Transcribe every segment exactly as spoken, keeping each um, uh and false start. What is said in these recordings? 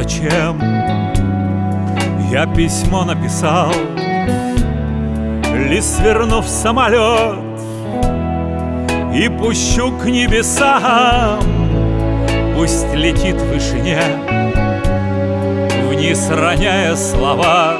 зачем я письмо написал, лишь свернув самолет и пущу к небесам. Пусть летит в вышине, вниз роняя слова.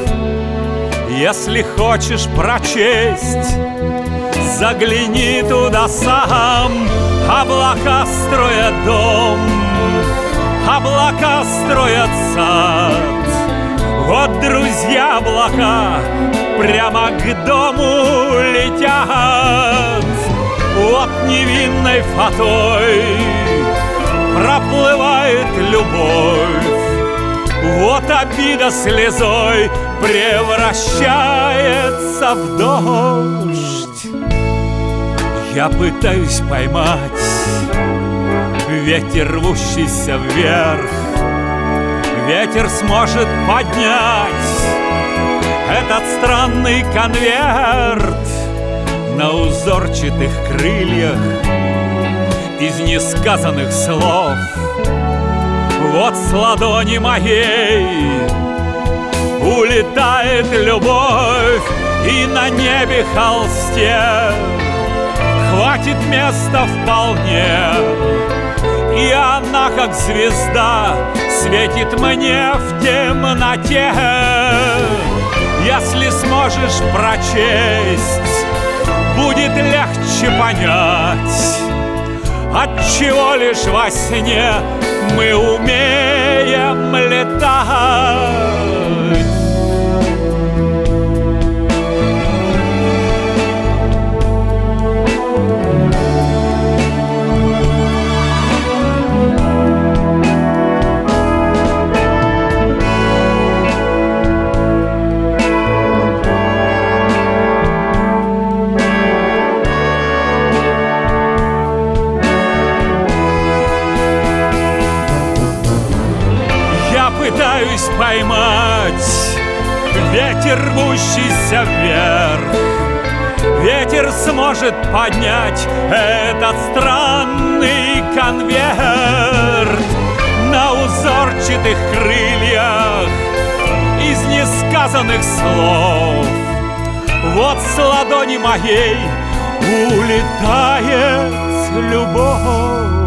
Если хочешь прочесть, загляни туда сам. Облака строят дом, облака строят сад. Вот, друзья, облака прямо к дому летят. Вот невинной фатой проплывает любовь. Вот обида слезой превращается в дождь. Я пытаюсь поймать ветер, рвущийся вверх. Ветер сможет поднять этот странный конверт на узорчатых крыльях из несказанных слов. Вот с ладони моей улетает любовь, и на небе холсте хватит места вполне. И она, как звезда, светит мне в темноте. Если сможешь прочесть, будет легче понять, отчего лишь во сне мы умеем летать. Пытаюсь поймать ветер, рвущийся вверх. Ветер сможет поднять этот странный конверт на узорчатых крыльях из несказанных слов. Вот с ладони моей улетает любовь.